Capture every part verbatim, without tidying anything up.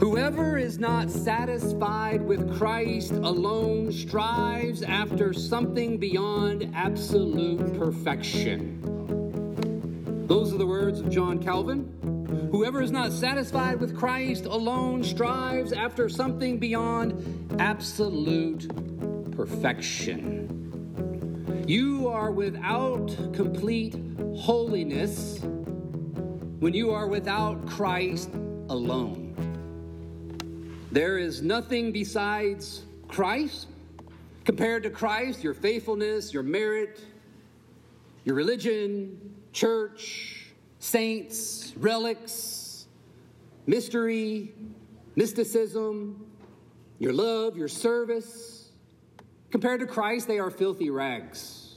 Whoever is not satisfied with Christ alone strives after something beyond absolute perfection. Those are the words of John Calvin. Whoever is not satisfied with Christ alone strives after something beyond absolute perfection. You are without complete holiness when you are without Christ alone. There is nothing besides Christ. Compared to Christ, your faithfulness, your merit, your religion, church, saints, relics, mystery, mysticism, your love, your service. Compared to Christ, they are filthy rags.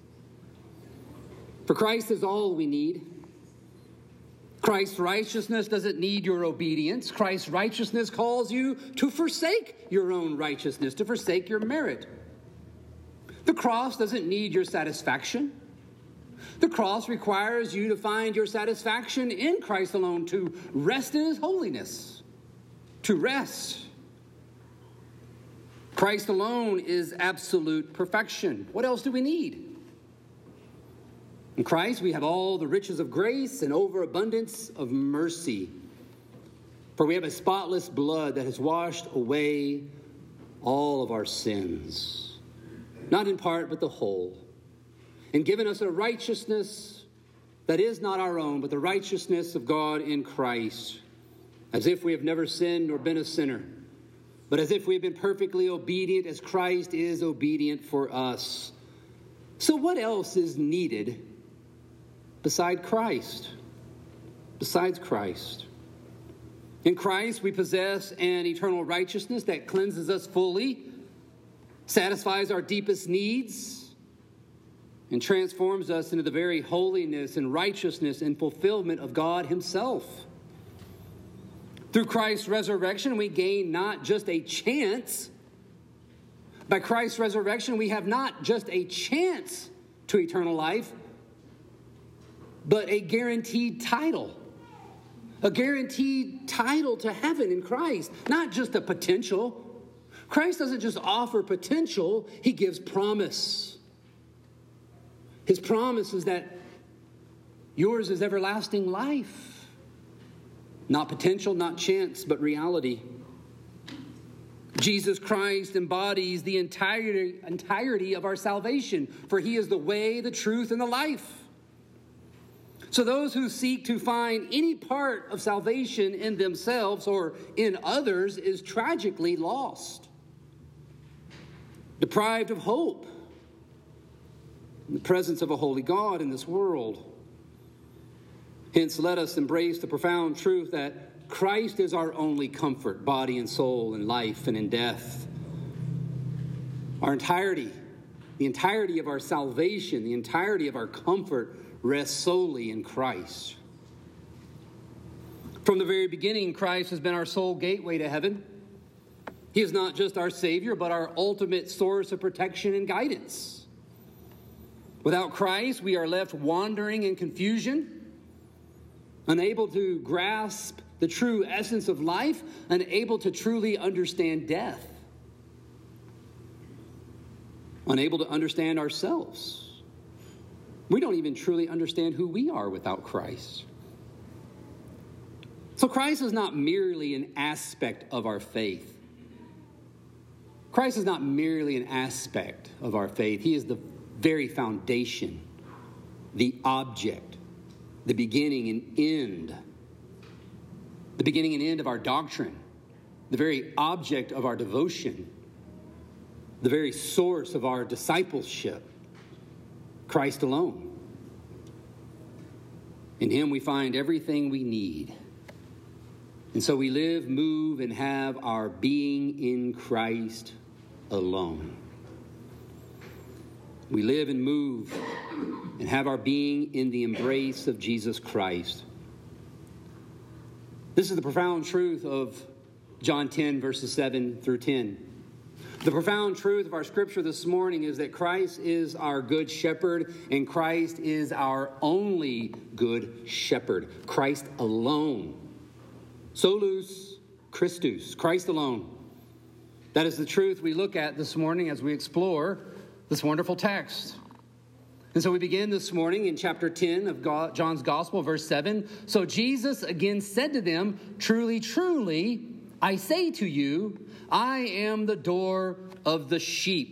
For Christ is all we need. Christ's righteousness doesn't need your obedience. Christ's righteousness calls you to forsake your own righteousness, to forsake your merit. The cross doesn't need your satisfaction. The cross requires you to find your satisfaction in Christ alone, to rest in His holiness, to rest. Christ alone is absolute perfection. What else do we need? In Christ, we have all the riches of grace and overabundance of mercy. For we have a spotless blood that has washed away all of our sins, not in part, but the whole, and given us a righteousness that is not our own, but the righteousness of God in Christ, as if we have never sinned nor been a sinner, but as if we have been perfectly obedient as Christ is obedient for us. So what else is needed beside Christ? Besides Christ. In Christ, we possess an eternal righteousness that cleanses us fully, satisfies our deepest needs, and transforms us into the very holiness and righteousness and fulfillment of God Himself. Through Christ's resurrection, we gain not just a chance. By Christ's resurrection, we have not just a chance to eternal life, but a guaranteed title. A guaranteed title to heaven in Christ. Not just a potential. Christ doesn't just offer potential, He gives promise. His promise is that yours is everlasting life. Not potential, not chance, but reality. Jesus Christ embodies the entirety, entirety of our salvation, for He is the way, the truth, and the life. So those who seek to find any part of salvation in themselves or in others is tragically lost, deprived of hope in the presence of a holy God in this world. Hence, let us embrace the profound truth that Christ is our only comfort, body and soul, in life and in death. Our entirety, the entirety of our salvation, the entirety of our comfort rests solely in Christ. From the very beginning, Christ has been our sole gateway to heaven. He is not just our Savior, but our ultimate source of protection and guidance. Without Christ, we are left wandering in confusion, unable to grasp the true essence of life, unable to truly understand death, unable to understand ourselves. We don't even truly understand who we are without Christ. So Christ is not merely an aspect of our faith. Christ is not merely an aspect of our faith. He is the very foundation, the object, the beginning and end, the beginning and end of our doctrine, the very object of our devotion, the very source of our discipleship. Christ alone. In Him we find everything we need. And so we live, move, and have our being in Christ alone. We live and move and have our being in the embrace of Jesus Christ. This is the profound truth of John ten, verses seven through ten. The profound truth of our scripture this morning is that Christ is our good shepherd, and Christ is our only good shepherd. Christ alone. Solus Christus, Christ alone. That is the truth we look at this morning as we explore this wonderful text. And so we begin this morning in chapter ten of God, John's Gospel, verse seven. So Jesus again said to them, truly, truly, I say to you, I am the door of the sheep.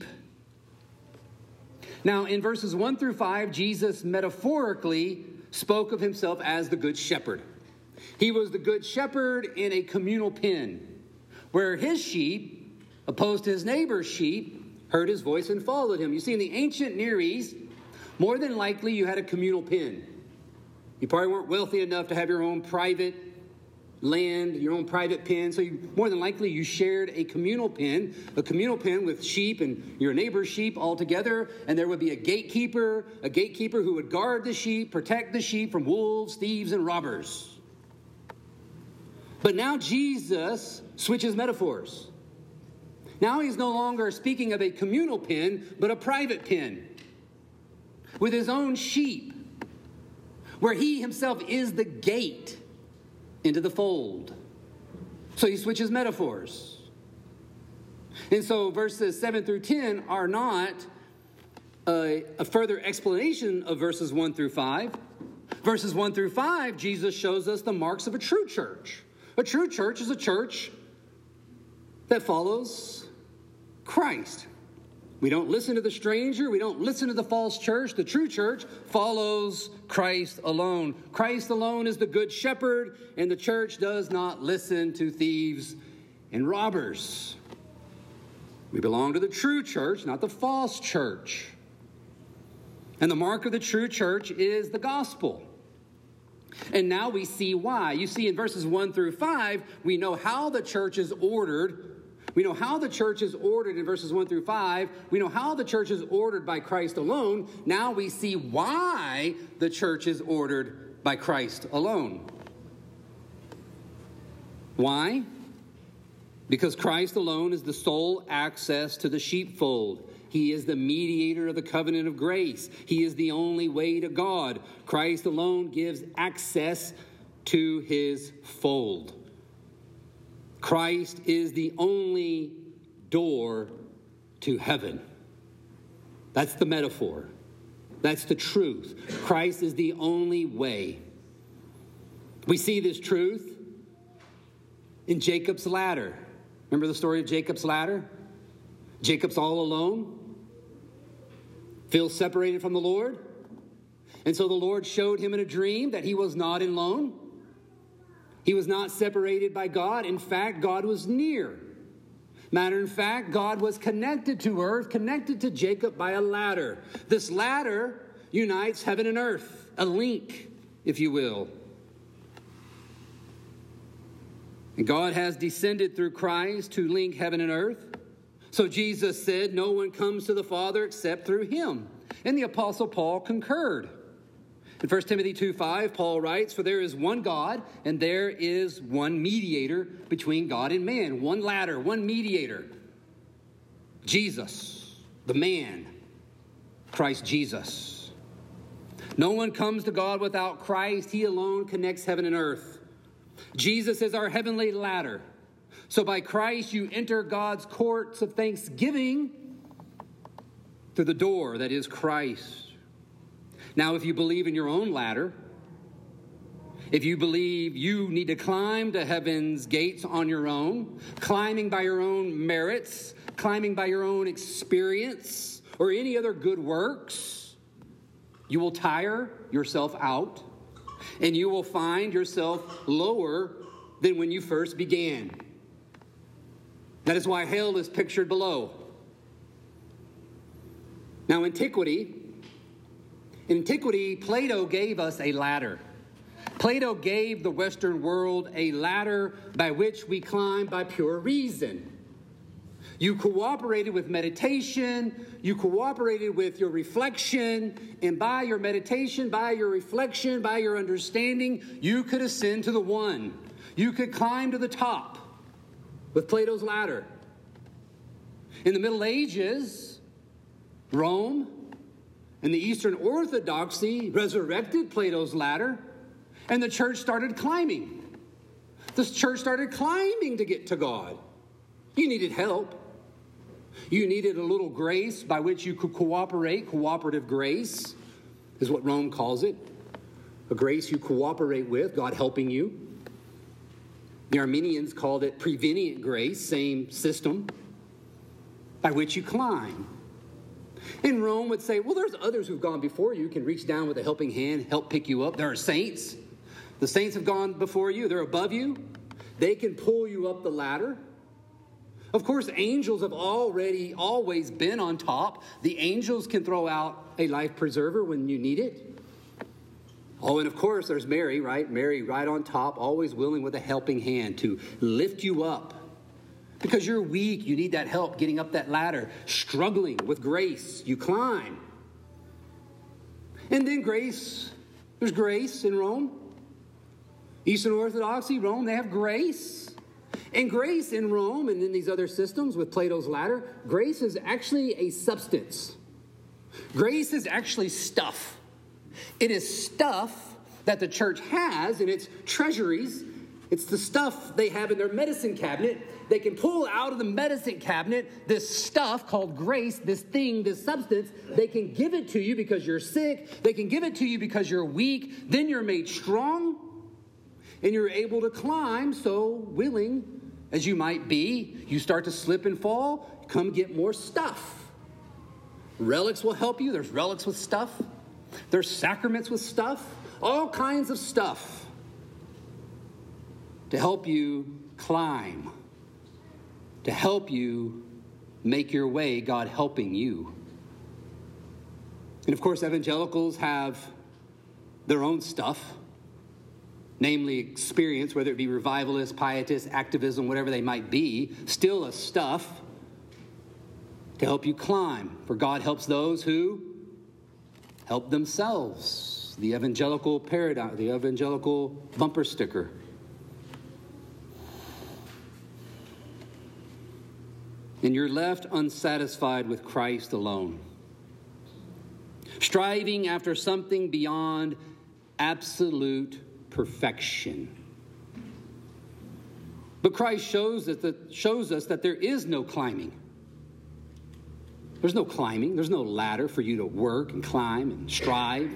Now, in verses one through five, Jesus metaphorically spoke of himself as the good shepherd. He was the good shepherd in a communal pen, where his sheep, opposed to his neighbor's sheep, heard his voice and followed him. You see, in the ancient Near East, more than likely you had a communal pen. You probably weren't wealthy enough to have your own private land, your own private pen. So you, more than likely you shared a communal pen, a communal pen with sheep and your neighbor's sheep all together. And there would be a gatekeeper, a gatekeeper who would guard the sheep, protect the sheep from wolves, thieves, and robbers. But now Jesus switches metaphors. Now he's no longer speaking of a communal pen, but a private pen with his own sheep, where he himself is the gate into the fold. So he switches metaphors. And so verses seven through ten are not a, a further explanation of verses one through five. Verses one through five, Jesus shows us the marks of a true church. A true church is a church that follows Christ. We don't listen to the stranger. We don't listen to the false church. The true church follows Christ alone. Christ alone is the good shepherd, and the church does not listen to thieves and robbers. We belong to the true church, not the false church. And the mark of the true church is the gospel. And now we see why. You see, in verses one through five, we know how the church is ordered. We know how the church is ordered in verses one through five. We know how the church is ordered by Christ alone. Now we see why the church is ordered by Christ alone. Why? Because Christ alone is the sole access to the sheepfold. He is the mediator of the covenant of grace. He is the only way to God. Christ alone gives access to his fold. Christ is the only door to heaven. That's the metaphor. That's the truth. Christ is the only way. We see this truth in Jacob's ladder. Remember the story of Jacob's ladder? Jacob's all alone, feels separated from the Lord. And so the Lord showed him in a dream that he was not alone. He was not separated by God. In fact, God was near. Matter of fact, God was connected to earth, connected to Jacob by a ladder. This ladder unites heaven and earth, a link, if you will. And God has descended through Christ to link heaven and earth. So Jesus said, no one comes to the Father except through him. And the Apostle Paul concurred. In First Timothy two five, Paul writes, for there is one God, and there is one mediator between God and man. One ladder, one mediator. Jesus, the man, Christ Jesus. No one comes to God without Christ. He alone connects heaven and earth. Jesus is our heavenly ladder. So by Christ you enter God's courts of thanksgiving through the door that is Christ. Now, if you believe in your own ladder, if you believe you need to climb to heaven's gates on your own, climbing by your own merits, climbing by your own experience, or any other good works, you will tire yourself out, and you will find yourself lower than when you first began. That is why hell is pictured below. Now, antiquity, in antiquity, Plato gave us a ladder. Plato gave the Western world a ladder by which we climb by pure reason. You cooperated with meditation, you cooperated with your reflection, and by your meditation, by your reflection, by your understanding, you could ascend to the one. You could climb to the top with Plato's ladder. In the Middle Ages, Rome and the Eastern Orthodoxy resurrected Plato's ladder, and the church started climbing This church started climbing to get to God. You needed help. You needed a little grace by which you could cooperate. Cooperative grace is what Rome calls it. A grace you cooperate with, God helping you. The Armenians called it prevenient grace, same system, by which you climb. And Rome would say, well, there's others who've gone before you, can reach down with a helping hand, help pick you up. There are saints. The saints have gone before you. They're above you. They can pull you up the ladder. Of course, angels have already always been on top. The angels can throw out a life preserver when you need it. Oh, and of course, there's Mary, right? Mary right on top, always willing with a helping hand to lift you up. Because you're weak, you need that help getting up that ladder. Struggling with grace, you climb. And then grace, there's grace in Rome. Eastern Orthodoxy, Rome, they have grace. And grace in Rome and in these other systems with Plato's ladder, grace is actually a substance. Grace is actually stuff. It is stuff that the church has in its treasuries. It's the stuff they have in their medicine cabinet. They can pull out of the medicine cabinet this stuff called grace, this thing, this substance. They can give it to you because you're sick. They can give it to you because you're weak. Then you're made strong and you're able to climb. So willing as you might be, you start to slip and fall. Come get more stuff. Relics will help you. There's relics with stuff. There's sacraments with stuff. All kinds of stuff to help you climb, to help you make your way, God helping you. And of course, evangelicals have their own stuff, namely experience, whether it be revivalist, pietist, activism, whatever they might be, still a stuff to help you climb. For God helps those who help themselves. The evangelical paradigm, the evangelical bumper sticker. And you're left unsatisfied with Christ alone, striving after something beyond absolute perfection. But Christ shows, that the, shows us that there is no climbing. There's no climbing. There's no ladder for you to work and climb and strive.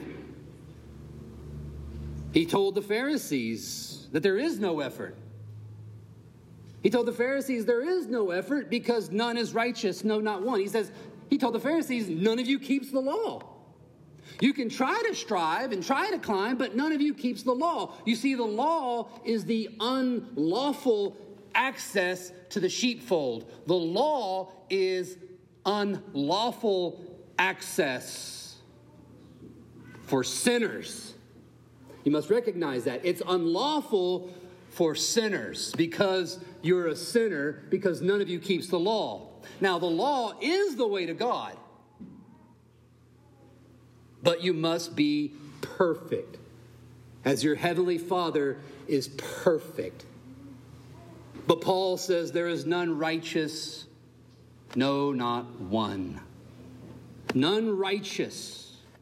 He told the Pharisees that there is no effort. He told the Pharisees there is no effort because none is righteous, no, not one. He says, he told the Pharisees, none of you keeps the law. You can try to strive and try to climb, but none of you keeps the law. You see, the law is the unlawful access to the sheepfold. The law is unlawful access for sinners. You must recognize that. It's unlawful for sinners because you're a sinner, because none of you keeps the law. Now, the law is the way to God, but you must be perfect, as your heavenly Father is perfect. But Paul says there is none righteous, no, not one. None righteous.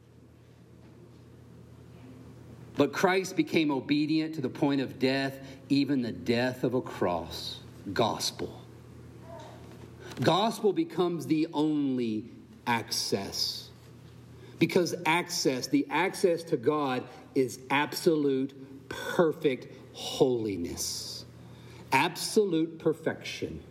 But Christ became obedient to the point of death, even the death of a cross. Gospel. Gospel becomes the only access. Because access, the access to God is absolute, perfect holiness. Absolute perfection.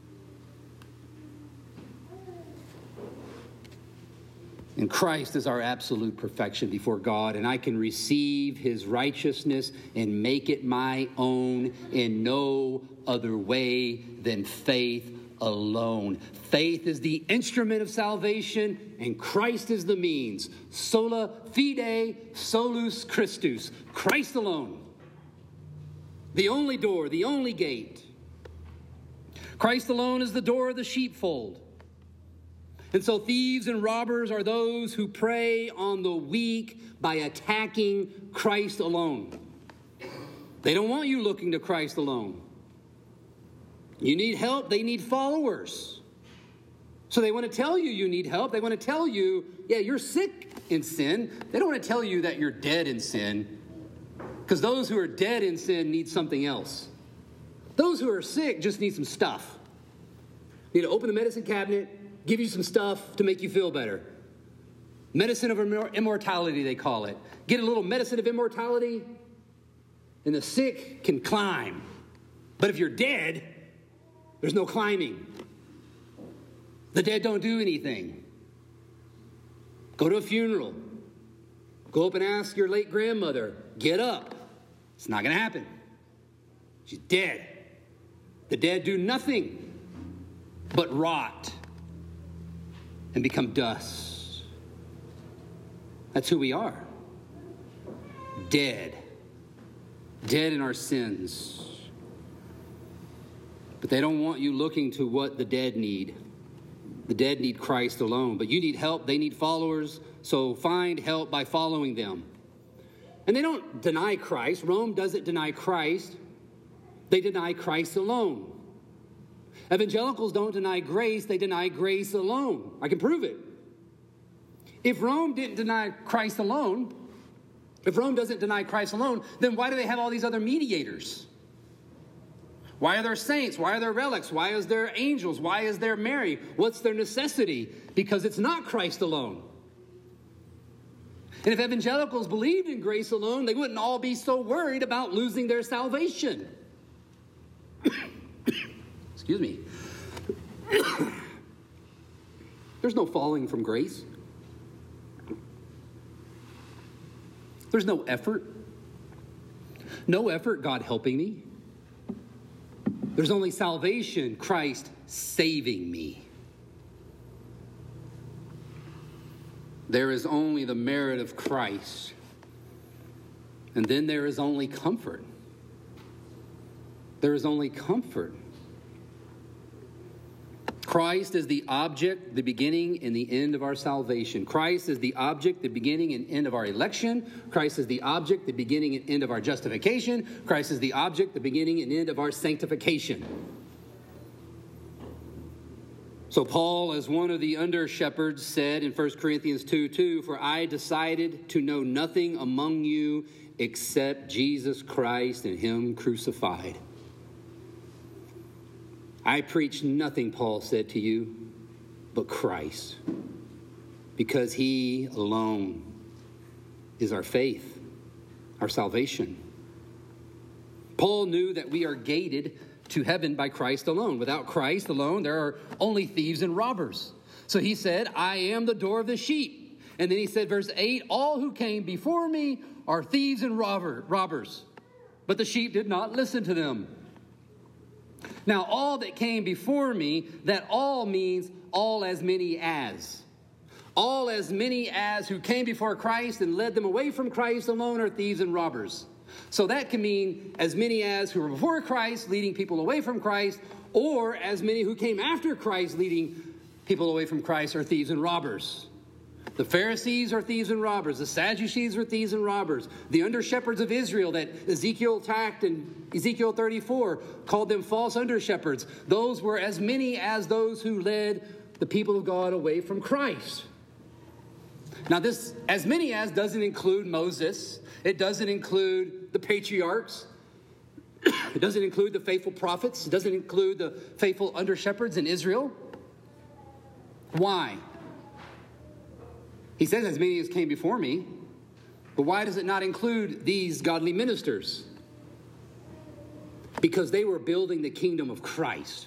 And Christ is our absolute perfection before God, and I can receive his righteousness and make it my own in no other way than faith alone. Faith is the instrument of salvation, and Christ is the means. Sola fide, solus Christus. Christ alone. The only door, the only gate. Christ alone is the door of the sheepfold. And so thieves and robbers are those who prey on the weak by attacking Christ alone. They don't want you looking to Christ alone. You need help, they need followers. So they want to tell you you need help. They want to tell you, yeah, you're sick in sin. They don't want to tell you that you're dead in sin, because those who are dead in sin need something else. Those who are sick just need some stuff. Need to open the medicine cabinet, give you some stuff to make you feel better. Medicine of immortality, they call it. Get a little medicine of immortality, and the sick can climb. But if you're dead, there's no climbing. The dead don't do anything. Go to a funeral. Go up and ask your late grandmother, get up. It's not going to happen. She's dead. The dead do nothing but rot and become dust. That's who we are. Dead. Dead in our sins. But they don't want you looking to what the dead need. The dead need Christ alone. But you need help. They need followers. So find help by following them. And they don't deny Christ. Rome doesn't deny Christ. They deny Christ alone. Evangelicals don't deny grace. They deny grace alone. I can prove it. If Rome didn't deny Christ alone, if Rome doesn't deny Christ alone, then why do they have all these other mediators? Why are there saints? Why are there relics? Why is there angels? Why is there Mary? What's their necessity? Because it's not Christ alone. And if evangelicals believed in grace alone, they wouldn't all be so worried about losing their salvation. Excuse me. There's no falling from grace. There's no effort. No effort, God helping me. There's only salvation, Christ saving me. There is only the merit of Christ. And then there is only comfort. There is only comfort. Christ is the object, the beginning, and the end of our salvation. Christ is the object, the beginning, and end of our election. Christ is the object, the beginning, and end of our justification. Christ is the object, the beginning, and end of our sanctification. So Paul, as one of the under-shepherds, said in First Corinthians two two, "For I decided to know nothing among you except Jesus Christ and him crucified." I preach nothing, Paul said to you, but Christ, because he alone is our faith, our salvation. Paul knew that we are gated to heaven by Christ alone. Without Christ alone, there are only thieves and robbers. So he said, I am the door of the sheep. And then he said, verse eight, all who came before me are thieves and robber, robbers, but the sheep did not listen to them. Now, all that came before me, that all means all as many as. All as many as who came before Christ and led them away from Christ alone are thieves and robbers. So that can mean as many as who were before Christ, leading people away from Christ, or as many who came after Christ, leading people away from Christ, are thieves and robbers. The Pharisees are thieves and robbers. The Sadducees are thieves and robbers. The under-shepherds of Israel that Ezekiel attacked in Ezekiel thirty-four called them false under-shepherds. Those were as many as those who led the people of God away from Christ. Now this, as many as, doesn't include Moses. It doesn't include the patriarchs. It doesn't include the faithful prophets. It doesn't include the faithful under-shepherds in Israel. Why? He says, as many as came before me. But why does it not include these godly ministers? Because they were building the kingdom of Christ.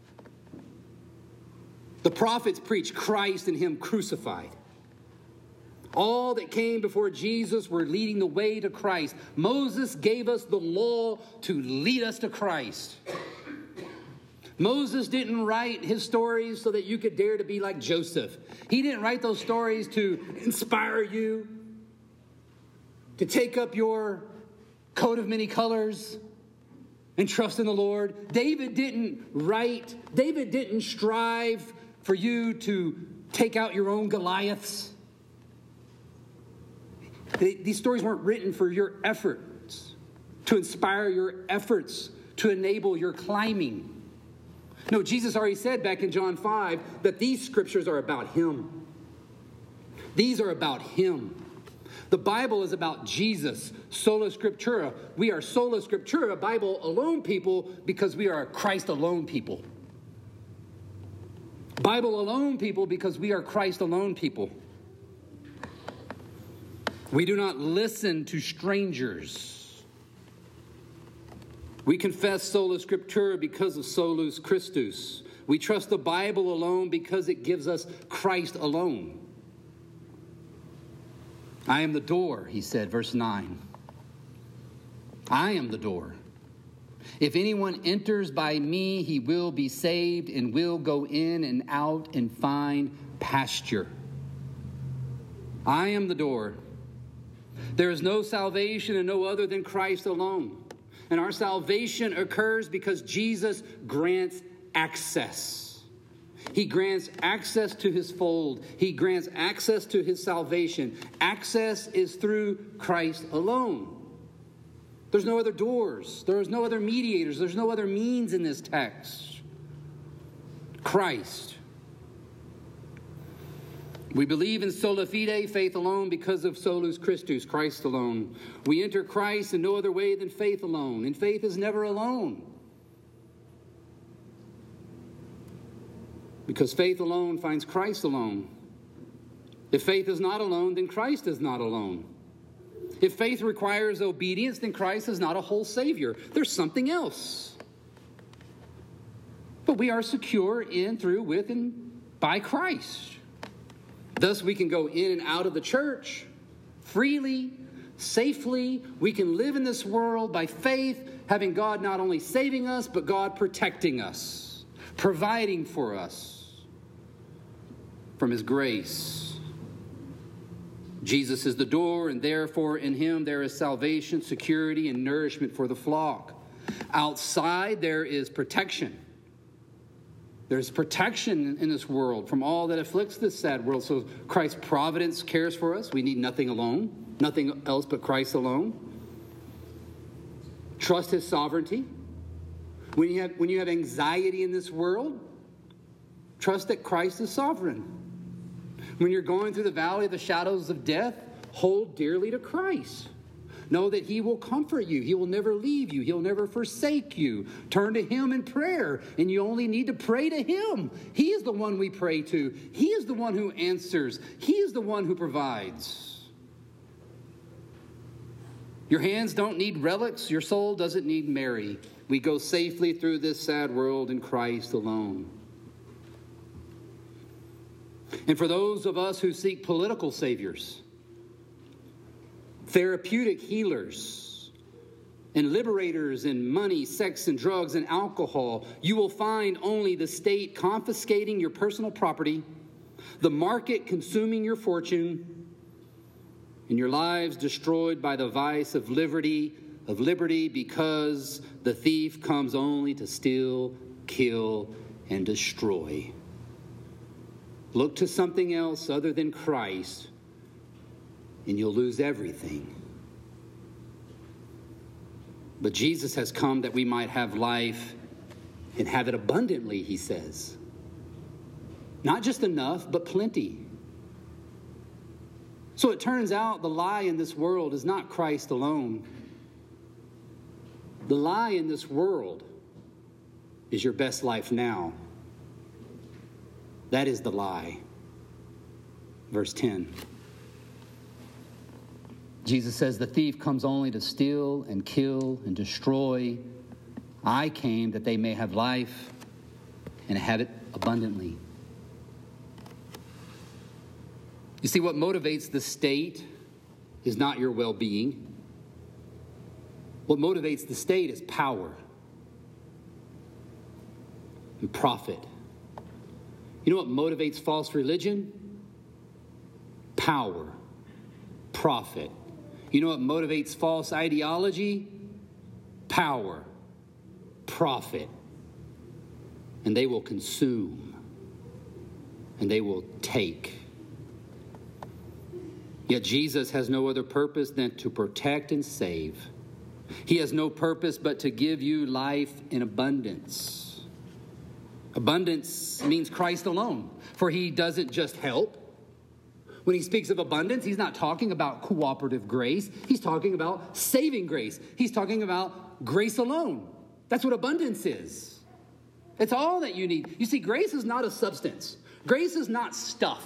The prophets preached Christ and him crucified. All that came before Jesus were leading the way to Christ. Moses gave us the law to lead us to Christ. Moses didn't write his stories so that you could dare to be like Joseph. He didn't write those stories to inspire you, to take up your coat of many colors and trust in the Lord. David didn't write, David didn't strive for you to take out your own Goliaths. They, these stories weren't written for your efforts, to inspire your efforts, to enable your climbing. No, Jesus already said back in John five that these scriptures are about him. These are about him. The Bible is about Jesus, sola scriptura. We are sola scriptura, Bible alone people, because we are Christ alone people. Bible alone people because we are Christ alone people. We do not listen to strangers. We confess sola scriptura because of solus Christus. We trust the Bible alone because it gives us Christ alone. I am the door, he said, verse nine. I am the door. If anyone enters by me, he will be saved and will go in and out and find pasture. I am the door. There is no salvation and no other than Christ alone. And our salvation occurs because Jesus grants access. He grants access to his fold. He grants access to his salvation. Access is through Christ alone. There's no other doors. There's no other mediators. There's no other means in this text. Christ. We believe in sola fide, faith alone, because of solus Christus, Christ alone. We enter Christ in no other way than faith alone. And faith is never alone. Because faith alone finds Christ alone. If faith is not alone, then Christ is not alone. If faith requires obedience, then Christ is not a whole Savior. There's something else. But we are secure in, through, with, and by Christ. Thus, we can go in and out of the church freely, safely. We can live in this world by faith, having God not only saving us, but God protecting us, providing for us from his grace. Jesus is the door, and therefore in him there is salvation, security, and nourishment for the flock. Outside there is protection. There's protection in this world from all that afflicts this sad world. So Christ's providence cares for us. We need nothing alone, nothing else but Christ alone. Trust his sovereignty. When you have, when you have anxiety in this world, trust that Christ is sovereign. When you're going through the valley of the shadows of death, hold dearly to Christ. Know that he will comfort you. He will never leave you. He'll never forsake you. Turn to him in prayer, and you only need to pray to him. He is the one we pray to. He is the one who answers. He is the one who provides. Your hands don't need relics. Your soul doesn't need Mary. We go safely through this sad world in Christ alone. And for those of us who seek political saviors, therapeutic healers, and liberators in money, sex, and drugs, and alcohol, you will find only the state confiscating your personal property, the market consuming your fortune, and your lives destroyed by the vice of liberty, of liberty, because the thief comes only to steal, kill, and destroy. Look to something else other than Christ, and you'll lose everything. But Jesus has come that we might have life and have it abundantly, he says. Not just enough, but plenty. So it turns out the lie in this world is not Christ alone. The lie in this world is your best life now. That is the lie. Verse ten. Jesus says, the thief comes only to steal and kill and destroy. I came that they may have life and have it abundantly. You see, what motivates the state is not your well-being. What motivates the state is power and profit. You know what motivates false religion? Power, profit. You know what motivates false ideology? Power, profit. And they will consume, and they will take. Yet Jesus has no other purpose than to protect and save. He has no purpose but to give you life in abundance. Abundance means Christ alone, for he doesn't just help When he speaks of abundance, he's not talking about cooperative grace. He's talking about saving grace. He's talking about grace alone. That's what abundance is. It's all that you need. You see, grace is not a substance. Grace is not stuff.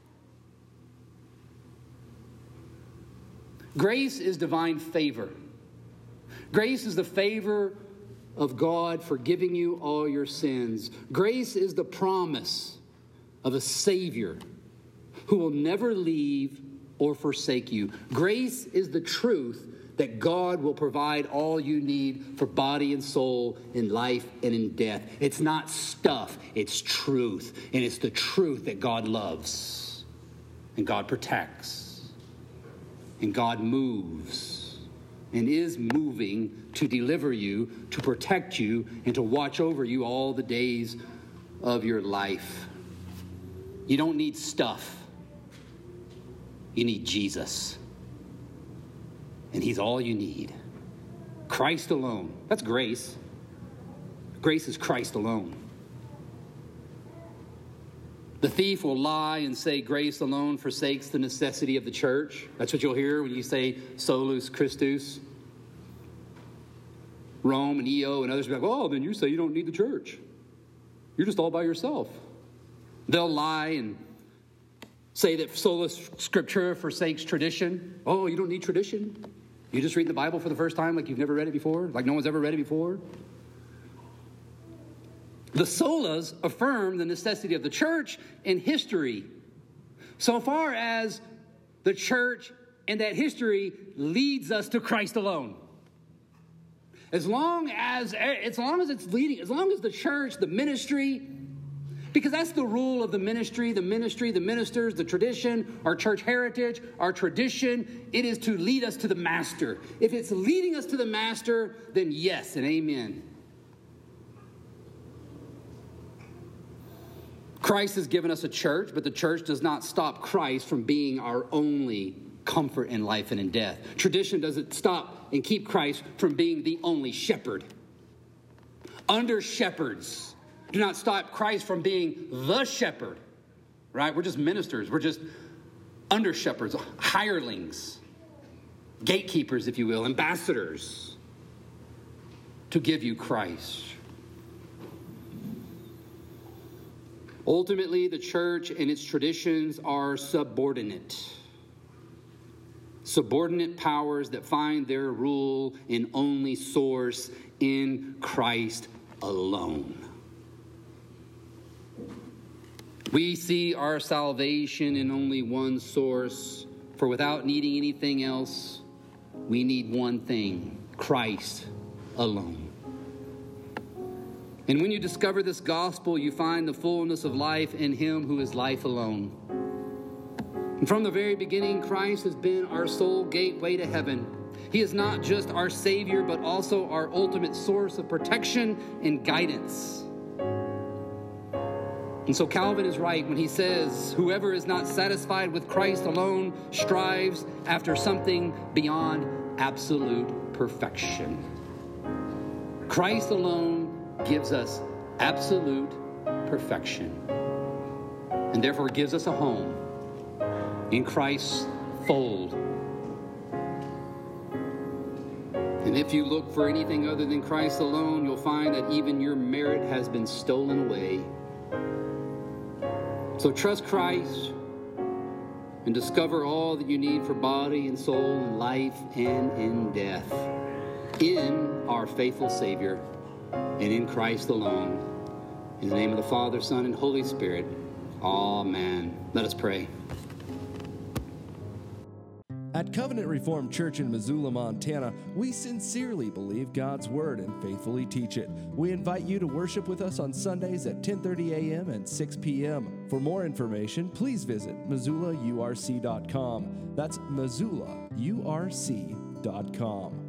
Grace is divine favor. Grace is the favor of God forgiving you all your sins. Grace is the promise of a Savior who will never leave or forsake you. Grace is the truth that God will provide all you need for body and soul in life and in death. It's not stuff, it's truth. And it's the truth that God loves and God protects and God moves and is moving to deliver you, to protect you, and to watch over you all the days of your life. You don't need stuff. You need Jesus. And he's all you need. Christ alone. That's grace. Grace is Christ alone. The thief will lie and say grace alone forsakes the necessity of the church. That's what you'll hear when you say solus Christus. Rome and E O and others will be like, oh, then you say you don't need the church. You're just all by yourself. They'll lie and say that sola scriptura forsakes tradition. Oh, you don't need tradition? You just read the Bible for the first time like you've never read it before? Like no one's ever read it before? The solas affirm the necessity of the church and history, so far as the church and that history leads us to Christ alone. As long as, as long as it's leading, as long as the church, the ministry, because that's the rule of the ministry, the ministry, the ministers, the tradition, our church heritage, our tradition, it is to lead us to the master. If it's leading us to the master, then yes and amen. Christ has given us a church, but the church does not stop Christ from being our only comfort in life and in death. Tradition doesn't stop and keep Christ from being the only shepherd. Under shepherds do not stop Christ from being the shepherd, right? We're just ministers. We're just under shepherds, hirelings, gatekeepers, if you will, ambassadors to give you Christ. Ultimately, the church and its traditions are subordinate. Subordinate powers that find their rule and only source in Christ alone. We see our salvation in only one source, for without needing anything else, we need one thing, Christ alone. And when you discover this gospel, you find the fullness of life in him who is life alone. And from the very beginning, Christ has been our sole gateway to heaven. He is not just our Savior, but also our ultimate source of protection and guidance. And so Calvin is right when he says, whoever is not satisfied with Christ alone strives after something beyond absolute perfection. Christ alone gives us absolute perfection, and therefore gives us a home in Christ's fold. And if you look for anything other than Christ alone, you'll find that even your merit has been stolen away. So trust Christ and discover all that you need for body and soul and life and in death in our faithful Savior and in Christ alone. In the name of the Father, Son, and Holy Spirit. Amen. Let us pray. At Covenant Reformed Church in Missoula, Montana, we sincerely believe God's Word and faithfully teach it. We invite you to worship with us on Sundays at ten thirty a.m. and six p.m. For more information, please visit Missoula U R C dot com. That's Missoula U R C dot com.